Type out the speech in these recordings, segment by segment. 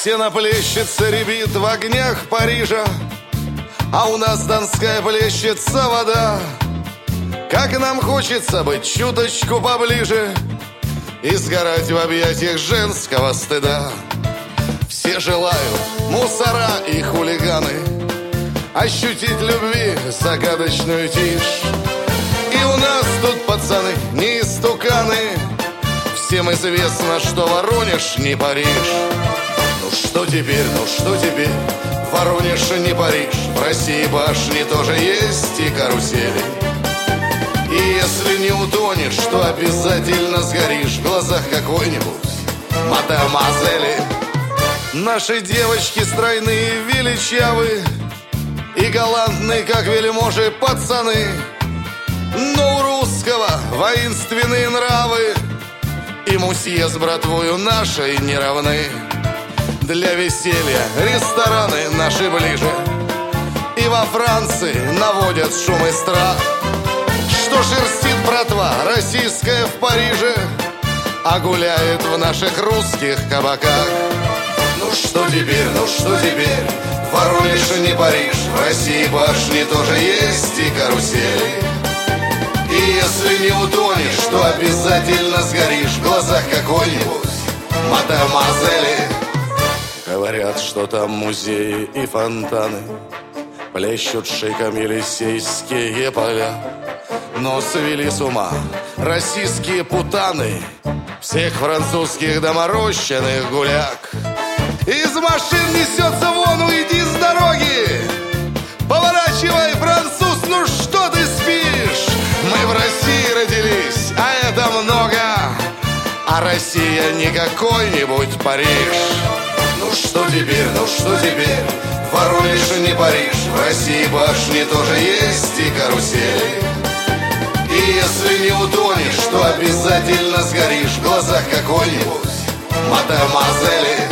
Сено плещется, рябит в огнях Парижа, а у нас донская плещется вода. Как нам хочется быть чуточку поближе и сгорать в объятиях женского стыда. Все желают, мусора и хулиганы, ощутить любви загадочную тишь. И у нас тут пацаны не истуканы, всем известно, что Воронеж не Париж. Ну что теперь, Воронеж не Париж. В России башни тоже есть и карусели. И если не утонешь, то обязательно сгоришь в глазах какой-нибудь мадемуазели. Наши девочки стройные, величавы и галантные, как вельможи пацаны. Но у русского воинственные нравы, и мусье с братвою нашей не равны. Для веселья рестораны наши ближе, и во Франции наводят шум и страх. Что шерстит братва российская в Париже, а гуляет в наших русских кабаках. Ну что теперь, Воронеж не Париж. В России башни тоже есть и карусели. И если не утонешь, то обязательно сгоришь в глазах какой-нибудь мадемуазели. Говорят, что там музеи и фонтаны, плещут шиком Елисейские поля. Но свели с ума российские путаны всех французских доморощенных гуляк. Из машин несется вон, уйди с дороги. Поворачивай, француз, ну что ты спишь? Мы в России родились, а это много, а Россия не какой-нибудь Париж. Ну что теперь, Воронеж не Париж. В России башни тоже есть и карусели. И если не утонешь, то обязательно сгоришь в глазах какой-нибудь мадемуазели.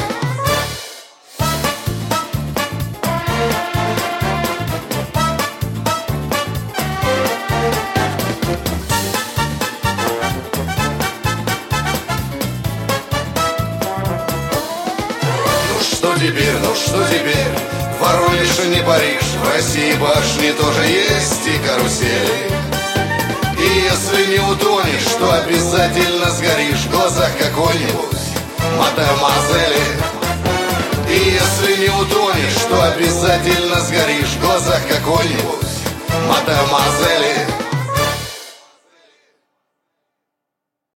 Ну что теперь, Воронеж не Париж. В России башни тоже есть и карусели. И если не утонешь, то обязательно сгоришь в глазах какой-нибудь мадемуазели. И если не утонешь, то обязательно сгоришь в глазах какой-нибудь мадемуазели.